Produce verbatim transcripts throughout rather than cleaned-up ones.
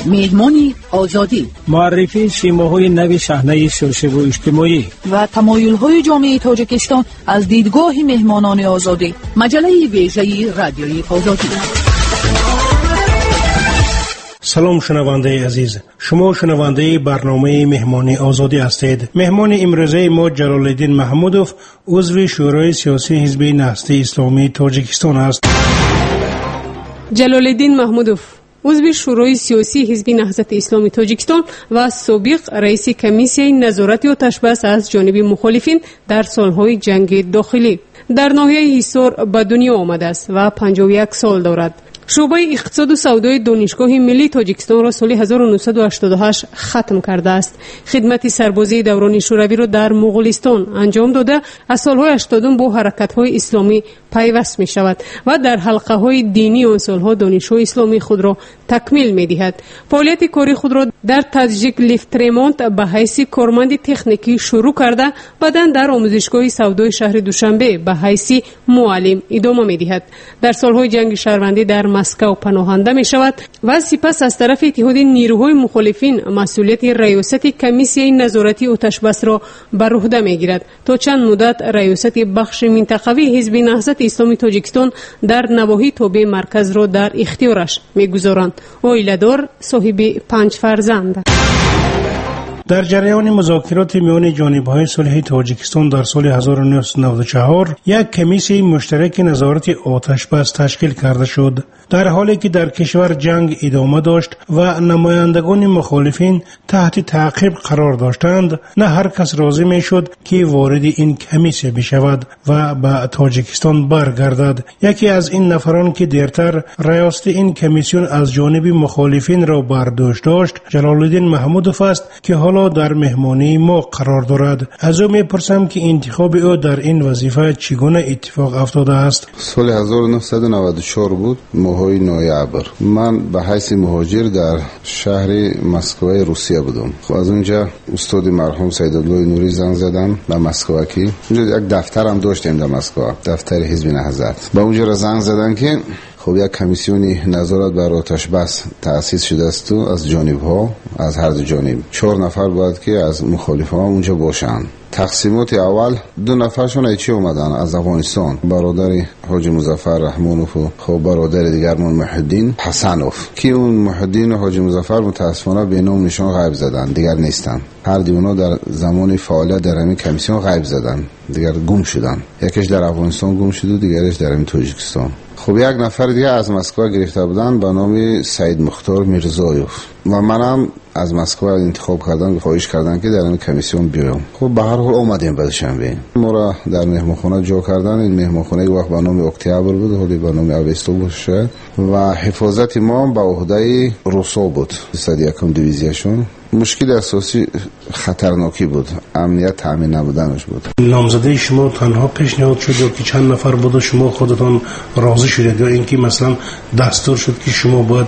مهمانی آزادی، معرفی شیماهای نو صحنه سیاسی و اجتماعی و تمایل‌های جامعه تاجیکستان از دیدگاه مهمانان آزادی. مجله ویژه رادیوی آزادی. سلام شنونده عزیز، شما شنونده برنامه مهمانی آزادی هستید. مهمان امروزه ما جلال الدین محمودوف، عضو شورای سیاسی حزب نهضت اسلامی تاجیکستان است. جلال الدین محمودوف عضو شورای سیاسی حزب نهضت اسلامی تاجیکستان و سابق رئیس کمیسیه نظارت آتش‌بس از جانب مخالفین در سالهای جنگ داخلی در ناحیه حصار به دنیا آمده است و پنجاه و یک سال دارد. شعبه اقتصاد و سودای دانشگاه ملی تاجیکستان را سال هزار و نهصد و هشتاد و هشت ختم کرده است. خدمت سربازی دوران شوروی را در مغولستان انجام داده، از سالهای هشتاد با حرکت‌های اسلامی پیوست می شود و در حلقه‌های دینی آن سالها دانشجوی اسلامی خود را تکمیل می دهد. فعالیت کاری خود را در تاجیک لیفترمونت به حیث کارمند تکنیکی شروع کرده، بعداً در آموزشگاه سودای شهر دوشنبه به حیث معلم ادامه می دهد. در سالهای جنگ شهروندی در مسکو پناهنده می شود و سپس از طرف اتحاد نیروهای مخالفین مسئولیت ریاست کمیسیه نظارتی آتش‌بس را بر عهده می گیرد تا چند مدت ریاست بخش منطقوی حزب نهضت اسلامی تاجیکستان در نواحی تابع مرکز را در اختیارش می گذارند. عائله‌دار، صاحب پنج فرزند. در جریان مذاکرات میان جانب‌های صلح تاجیکستان در سال هزار و نهصد و نود و چهار یک کمیسیه مشترک نظارت آتش‌بس تشکیل کرده شد. در حالی که در کشور جنگ ادامه داشت و نمایندگان مخالفین تحت تعقیب قرار داشتند، نه هر کس راضی میشد که وارد این کمیسیه بشود و به تاجیکستان برگردد. یکی از این نفران که دیرتر ریاست این کمیسیون از جانب مخالفین را برداشت داشت، جلال الدین محمودوف است که حالا در مهمانی ما قرار دارد. از او میپرسم که انتخاب او در این وظیفه چگونه اتفاق افتاده است. سال هزار و نهصد و نود و چهار بود، ماهای نوامبر. من به حیث مهاجر در شهر مسکو روسیه بودم. خب از اونجا استاد مرحوم سیدالله نوری زنگ زدم به مسکو که اونجا یک دفتر هم داشتیم در مسکو، دفتر حزب نهضت. به اونجا زنگ زدن که خب یک کمیسیونی نظارت بر آتش‌بس تأسیس شده است و از جانب‌ها، از هر دو جانب چهار نفر باید که از مخالفان اونجا باشن. تقسیمات اول دو نفرشون ایچی اومدن از افغانستان، برادر حاجی مظفر رحمانوف و خب برادر دیگرمون محدین حسنوف، که اون محدین و حاجی مظفر متاسفانه به نام نشان غیب زدن، دیگر نیستن. هر دیونا در زمان فعالیت در همین کمیسیون غیب زدن، دیگر گم شدن. یکیش در افغانستان گم شد و دیگرش در همین تاجیکستان. خب یک نفر دیگه از مسکو گرفته بودن به نام سید مختار میرزایوف و منم از مسکو انتخاب کردن، خواهش کردن که در این کمیسیون بیایم. خب به هر حال اومدیم بعد شنبه. ما را در مهمانخانه جا کردن. این مهمانخانه یک وقت به نام اکتبر بود، حالی به نام اوستو باشه و حفاظت ما به عهده روسو بود، صد و یکم دیویزیشون. مشکل اساسی خطرناکی بود، امنیت تامین نبودنش بود. نامزدی شما تنها پیشنهاد شد یا که چند نفر بود شما خودتان راضی شدید یا اینکه مثلا دستور شد که شما باید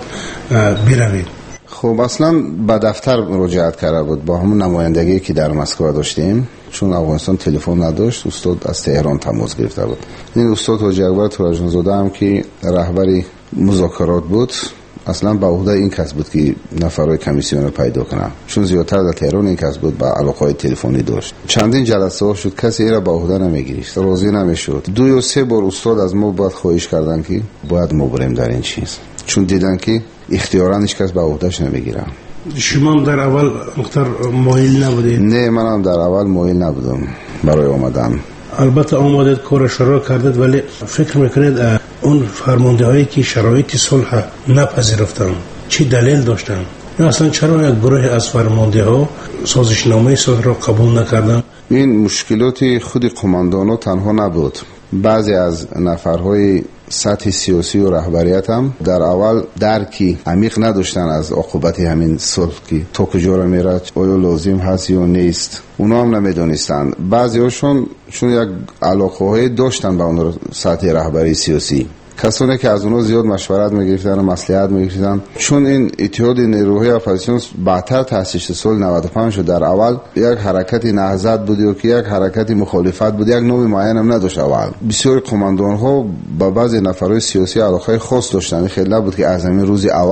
بروید؟ خب اصلا به دفتر مراجعت کرده بود با همون نمایندگی که در مسکو داشتیم، چون افغانستان تلفن نداشت. استاد از تهران تماس گرفته بود. این استاد حاجی اکبر تورجان زاده هم که رهبری مذاکرات بود، اصلا به عهده این کس بود که نفرای کمیسیون رو پیدا کنه، چون زیادتر در تهران این کس بود، با علاقه تلفنی داشت. چندین جلسه ها شد، کسی را به عهده نمیگیرید، راضی نمیشد. دو یا سه بار استاد از ما باید خواهش کردن که باید ما بریم در این چیز، چون دیدن که اختیارا هیچ کس به عهدهش نمیگیره. شما در اول مختار مایل نبودید؟ نه، منم در اول مایل نبودم برای آمدن. البته آمدید کار شروع کردید، ولی فکر میکنید اون فرمانده هایی که شرایط صلح نپذیرفتن چی دلیل داشتن؟ یا اصلا چرا یک گروه از فرمانده ها سازشنامه صلح را قبول نکردن؟ این مشکلات خود قماندانو تنها نبود، بعضی از نفرهای سطح سیاسی و رهبریت هم در اول درکی عمیق نداشتن از عاقبت همین صلح که تا کجا را میره، آیا لازم هست یا نیست، اونا هم نمیدونستن. بعضی هاشون چون یک علاقه های داشتن به اون سطح رهبری سیاسی، کسانی که از اونها زیاد مشورت میگرفتن و مصلحت میگرفتن، چون این اتحاد نیروهای اپوزیسیون بعدتر تأسیس سال نود و پنج شد، در اول یک حرکت نهضت بود یا که یک حرکت مخالفت بود، یک نوع معین هم نداشت. اول بسیار قماندان ها با بعضی نفرهای سیاسی علاقه خاص داشتن، خیلی نبود که از همین روز اول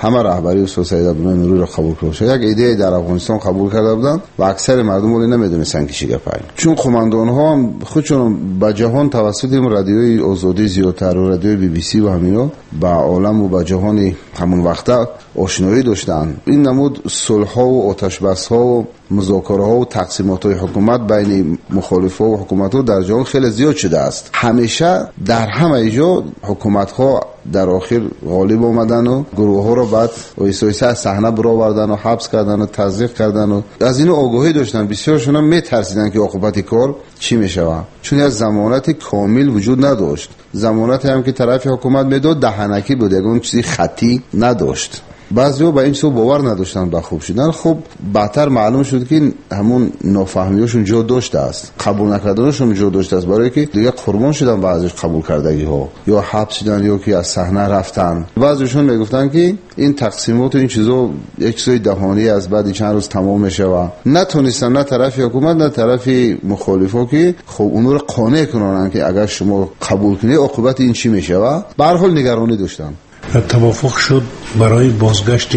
همه رهبری استاد سید عبدالله نوری را قبول کرده. یک ایده در افغانستان قبول کرده بودن و اکثر مردم ولی نمیدونستن که چی گپه، چون قماندان ها هم خودشون به جهان توسط رادیوی آزادی زیادتر و رادیوی بی بی سی و همینا با عالم و با جهان همون وقتا آشنایی داشتن. این نمود صلح ها و آتش بس ها و مذاکره ها و تقسیمات های حکومت بین مخالف ها و حکومت ها در جهان خیلی زیاد شده است. همیشه در همه جا حکومت ها در آخر غالب آمدن و گروه ها رو بعد ایسا ایسا از صحنه برآوردن و حبس کردن و تضییق کردن و از اینو آگاهی داشتن. بسیارشون هم میترسیدن که عاقبت کار چی میشه، چون از ضمانت کامل وجود نداشت. ضمانت هم که طرف حکومت میداد دهنکی بود، اون چیزی خطی نداشت. بعضی‌ها با این سو باور نداشتن با خوب شدن. خب بعدتر معلوم شد که همون نافهمیشون جا داشته است، قبول نکردنشون جا داشته است، برای که دیگه قربان شدن بعضیش قبول کردگی ها یا حبس شدن یا که از صحنه رفتن. بعضیشون میگفتن که این تقسیمات و این چیزا یک چیزای دهانی از بعد چند روز تمام میشه و نتونستن نه طرف حکومت نه طرف مخالفا که خب اونو رو قانع کنن که اگر شما قبول کنید عاقبت این چی میشه و به هر حال نگرانی داشتن. توافق شد برای بازگشت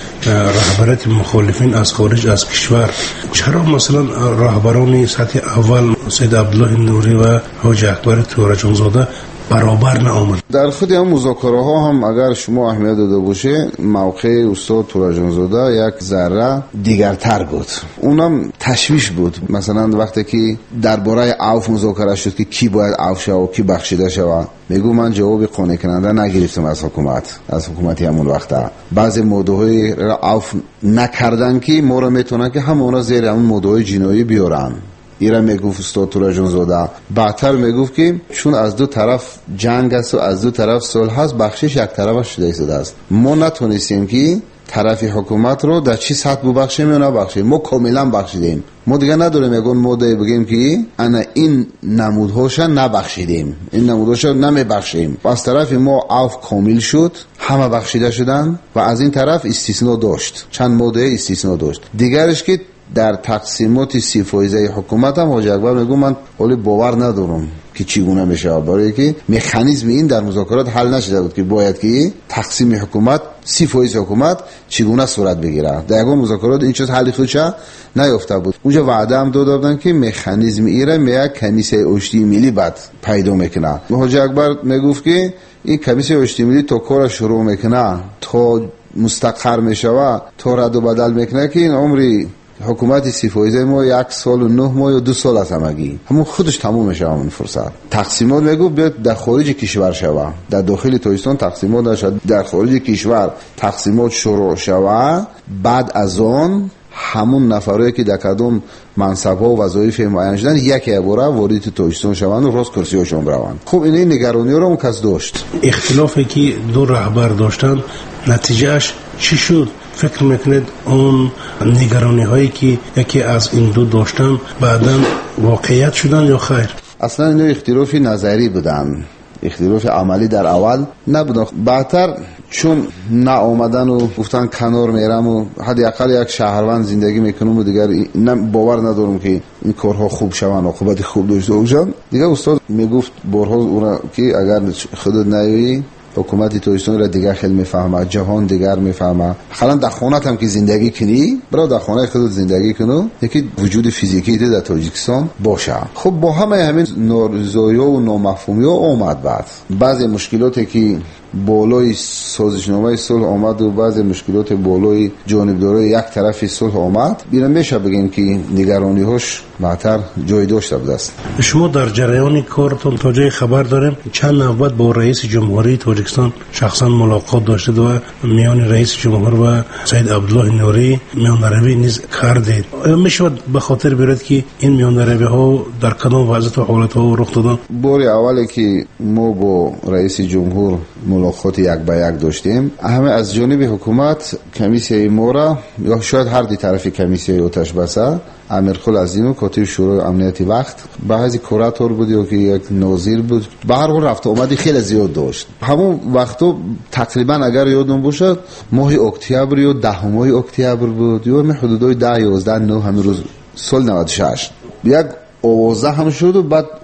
رهبریت مخالفین از خارج از کشور. چرا مثلا رهبران سطح اول سید عبدالله نوری و حاج اکبر تورجان زاده برابر نآمد؟ در خود هم مذاکره ها هم اگر شما اهمیت داده باشه، موقع استاد تورجان زاده یک ذره دیگرتر بود، اونم تشویش بود. مثلا وقتی که درباره عفو مذاکره شد که کی باید عفو شه و کی بخشیده شه، میگو من جواب قانع کننده نگرفتم از حکومت از حکومتی همون وقتا. بعضی موضوعی را عفو نکردن که ما را میتونن که همونا زیر همون موضوع جنایی بیارن. ایرا میگفت استاد تورجان زاده. بعدتر میگفت که چون از دو طرف جنگ است و از دو طرف صلح هست، بخشش یک طرف شده ایستاده است. ما نتونستیم که طرف حکومت رو در چی سطح ببخشیم یا نبخشیم. ما کاملا بخشیدیم. ما دیگه نداریم یگون ماده بگیم که انا این نمودهاش نبخشیدیم، این نمودهاش نمیبخشیم. از طرف ما عفو کامل شد، همه بخشیده شدن و از این طرف استثناء داشت، چند ماده استثناء داشت. دیگرش که در تقسیمات سی فایزه حکومت هم حاج اکبر میگه من ولی باور ندارم که چگونه میشه، برای که مکانیزم این در مذاکرات حل نشده بود که باید که تقسیم حکومت سی فایز حکومت چگونه صورت بگیره. در اون مذاکرات این چیز حل خودش نیافته بود. اونجا وعده هم دادن که مکانیزم ایره میاد کمیسیون اشتی ملی بعد پیدا میکنه. حاج اکبر میگفت که این کمیسیون اشتی ملی تا کار شروع میکنه تا مستقر میشه تا رد و بدل میکنه که این عمری حکومت سی فایزه ما یک سال و نه ماه یا دو سال است همگی همون خودش تموم میشه. همون فرصت تقسیمات میگو بیاد در خارج کشور شوه، در داخل تاجیکستان تقسیمات نشد، در خارج کشور تقسیمات شروع شوه. بعد از آن همون نفرایی که در کدوم منصب‌ها و وظایف معین شدن یک باره وارد تاجیکستان شوند و راست کرسی‌هاشون بروند. خب این نگرانی رو هم کس داشت. اختلافی که دو رهبر داشتن نتیجهش چی شد؟ فکر میکنید اون نگرانی هایی که یکی از این دو داشتن بعداً واقعیت شدن یا خیر؟ اصلا اینو اختلافی نظری بودن، اختلاف عملی در اول نبودن. بعدتر چون نه آمدن و گفتن کنار میرم و حداقل یک شهروند زندگی میکنم و دیگر باور ندارم که این کارها خوب شوند و عاقبت خوب داشته باشن، دیگه استاد میگفت بارها اونا که اگر خودت نیایی حکومتی تاجیکستان را دیگر خیلی میفهمه، جهان دیگر میفهمه. حالا در خانه هم که زندگی کنی، برای در خانه خودت زندگی کنو، یکی وجود فیزیکی در تاجیکستان باشه. خب با همه همین نارضایی و نامفهومی ها آمد. بعد بعضی مشکلاتی که بالای سازشنامه صلح آمد و بعضی مشکلات بالای جانبداری یک طرف صلح آمد، بینا میشه بگیم که نگرانی هاش معتر جای داشته بود است. شما در جریان کارتون تا جای خبر داریم چند نوبت با رئیس جمهوری تاجیکستان شخصا ملاقات داشته و میان رئیس جمهور و سید عبدالله نوری میان روی نیز کردید. میشه به خاطر بیارید که این میان روی ها در کدام وضعیت و حالت ها رخ دادن؟ بار اولی که ما با رئیس جمهور ملاقات یک به یک داشتیم، همه از جانب حکومت کمیسیون مورا یا شاید هر دی طرف کمیسیون آتش بسه امیرخل عظیم کاتب شورای امنیتی وقت بعضی کوراتور بود یا که یک ناظر بود، به هر حال رفت آمدی خیلی زیاد داشت. همون وقتا تقریبا اگر یادم باشه ماه اکتبر یا دهم ماه اکتبر بود یا می حدودای ده یازده نه همین روز سال نود و شش یک آوازه هم شد و بعد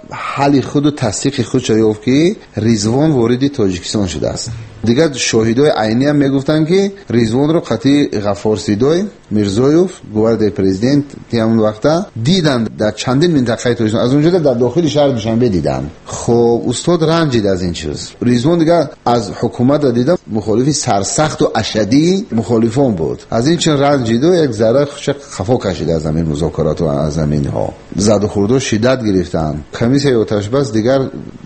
حال خود و تصدیق خود یافت که رضوان وارد تاجیکستان شده است. دیگه شاهدای عینی هم میگفتن که رضوان رو قطعی غفارسیدای میرزایوف گوارد پرزیدنت همون وقتا دیدن در چندین منطقه تاجیکستان، از اونجا در داخل شهر دوشنبه دیدن. خب استاد رنجید از این چیز. رضوان دیگه از حکومت دیدن مخالفی سرسخت و اشدی مخالفان بود، از این چه رنجید و یک ذره خفا کشید از همین مذاکرات و از زمین ها. زد و خورد و شدت گرفتن. کمیسیون آتش بس دیگر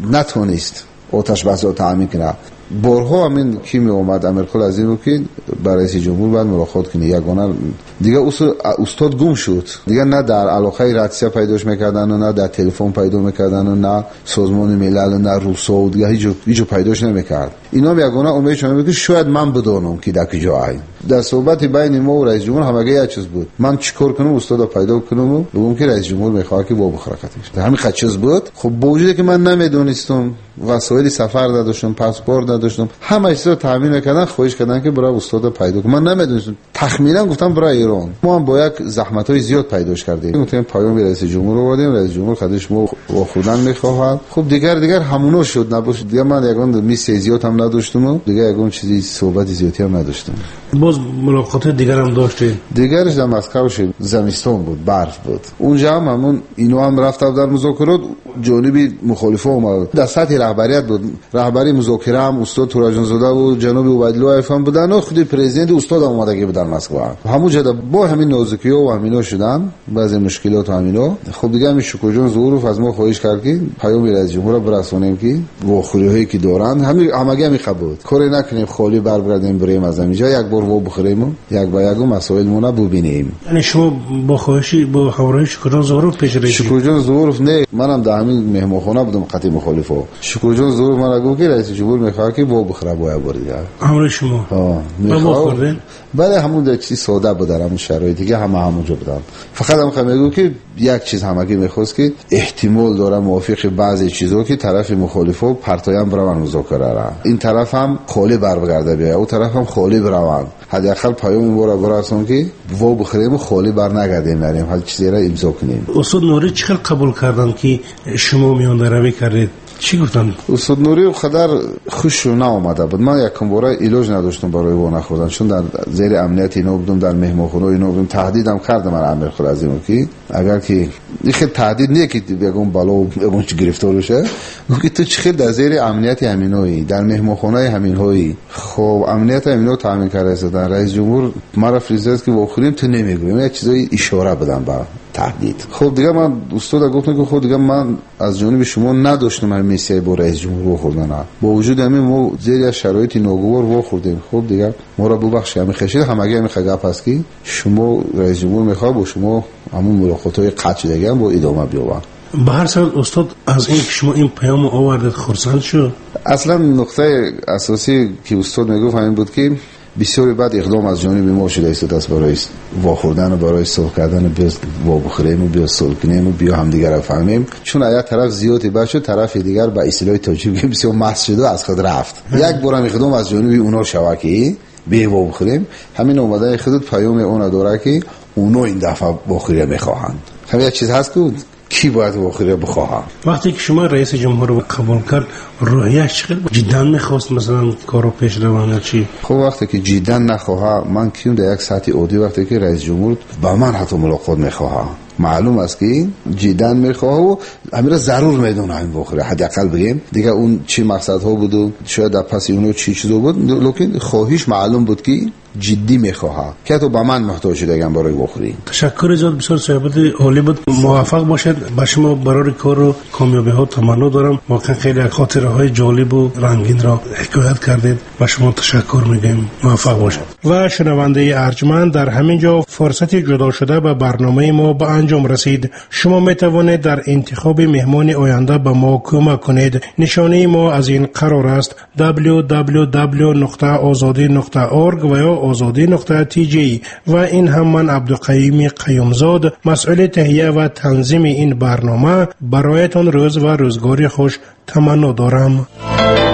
نتونست آتش بس رو تامین کنه. بارها همین کی می اومد امرخال از اینو که برای رئیس جمهور بعد ملاقات کنه، یگانه دیگه استاد گم شد. دیگه نه در علاقه رادسیا پیداش میکردن و نه در تلفن پیدا میکردن و نه سازمان ملل و نه روسا و دیگه هیچ هیچ پیداش نمیکرد. اینا یگانه امید شدن که شاید من بدونم که در کجای. در صحبت بین ما و رئیس جمهور همگی یک چیز بود، من چیکار کنم استاد پیدا کنم و بگم که رئیس جمهور میخواد که با بخرکتش. همین خاطر چیز بود. خب با وجودی که من نمیدونستم وسایل سفر نداشتم، پاسپورت نداشتم، همه چیزو تامین میکردن، خواهش کردن که برای استاد پیدا کنم. من نمیدونستم، تخمینا گفتم برای ایران. ما هم با یک زحمت‌های زیاد پیداش کردیم. گفتم پیام رئیس جمهور رو آوردیم، رئیس جمهور خودش ما با خودن میخواهد. خب دیگر دیگر همونو شد، نباشه دیگه من یگان میس زیاد هم نداشتم و دیگه یگان چیزی صحبت زیادی هم نداشتم. باز ملاقات دیگر هم داشتیم. دیگرش در مسکو شد، زمستان بود، برف بود. اونجا هم همون اینو هم رفتم در مذاکرات، جانبی مخالفه اومد. در سطح رهبریت بود، رهبری مذاکره هم استاد توراجان زاده و جناب عبیدالله افهم بودن و خود پرزیدنت استاد اومدگی بودن مسکو. همونجا با همین نازکی‌ها و همینا شدن، بعضی مشکلات و همینا. خب دیگه همین شکر جان ظهور از ما خواهش کرد که پیام رئیس جمهور رو برسونیم که واخوری‌هایی که دارن همین همگی همین خبود کاری نکنیم، خالی برگردیم بریم از اینجا، یک بار و بخوریم یک با یک مسائل مون ببینیم. یعنی شما با خواهشی با همراهی شکر جان ظهور پیش رسید؟ شکر جان ظهور نه، منم در همین مهمانخانه بودم قطعی مخالفه. شکر جان ظهور من گفت که رئیس جمهور میخواد که با بخوره با یک بار دیگه. همراه شما ها میخواد. بله همون چیزی ساده بود در همون شرایطی که همه همونجا بودن. فقط هم میگم که یک چیز همگی میخواست که احتمال داره موافق بعضی چیزا که طرف مخالفه پرتایم برون مذاکره را، این طرف هم خالی برگرده بیا، اون طرف هم خالی برون. حداقل پیام ما را برسون که وا بخریم و خالی برنگردیم، نریم هر چیزی را امضا کنیم. استاد نوری چقدر قبول کردن که شما میان روی کردید؟ چی گفتن؟ استاد نوری خدر خوش نه اومده بود. من یکم باره علاج نداشتم برای وو نخوردن، چون در زیر امنیت اینا بودم، در مهمانخانه اینا بودم. تهدیدم کردم من امیر خود از اینو که اگر که این خیلی تهدید نیه که بگم بالا بگم چی گرفتار بشه، میگه تو چه در زیر امنیت همینایی، در مهمانخانه همینایی. خب امنیت همینو تامین کرده در رئیس جمهور مرا فریزاست که واخریم تو نمیگویم، یک چیزای اشاره بدم با تهدید. خب دیگه من استاد گفتم که خب دیگه من از جانب شما نداشتم همین میسیای با رئیس جمهور خوردن، با وجود همین ما زیر شرایط ناگوار وا خوردیم. خب دیگه ما را ببخش همین خشید همگی همین خگاپ است که شما رئیس جمهور میخواد با شما همون ملاقات‌های قطع دیگه با ادامه بیاورد. به هر صورت استاد از این که شما این پیام آوردید خرسند شد. اصلا نقطه اساسی که استاد میگفت همین بود که بسیاری بعد اقدام از جانب ما شده است دست برای واخوردن و برای صلح کردن، بیا وا بخوریم و بیا صلح کنیم و بیا هم دیگر رو فهمیم، چون اگر طرف زیادی باشه طرف دیگر به اصطلاح تاجیک بسیار مست شده از خود رفت. یک بارم اقدام از جانب اونا شوه که بیا وا بخوریم، همین اومدن خود پیام اونا داره که اونا این دفعه واخوری میخواهند. همین یک چیز هست که کی باید واخوری بخواهد. وقتی که شما رئیس جمهور رو قبول کرد روحیش چقدر جدا میخواست مثلا کارو پیش روانه چی؟ خب وقتی که جدا نخواه، من کیون در یک ساعت عادی وقتی که رئیس جمهور با من حتی ملاقات میخواه، معلوم است که جدا میخواه و امیر ضرور میدونه این واخوری. حداقل بگیم دیگه اون چی مقصد ها بود و شاید در پس اونو چی چیزا بود، لیکن خواهش معلوم بود که جدی میخواه که تو با من محتاج شدگم برای واخوری. تشکر زیاد، بسیار صحبت عالی بود. موفق باشید. با شما برای کار و کامیابی ها تمنا دارم. واقعا خیلی خاطره های جالب و رنگین را حکایت کردید. با شما تشکر میگم. موفق باشید. و شنونده ارجمند، در همین جا فرصت جدا شده به برنامه ما به انجام رسید. شما میتوانید در انتخاب مهمان آینده به ما کمک کنید. نشانه ما از این قرار است دبلیو دبلیو دبلیو نقطه آزادی نقطه اورگ و یا آزادی نقطه تی جی. و این هم من عبدالقیوم قیومزاد، مسئول تهیه و تنظیم این برنامه، برایتان روز و روزگاری خوش تمنا دارم.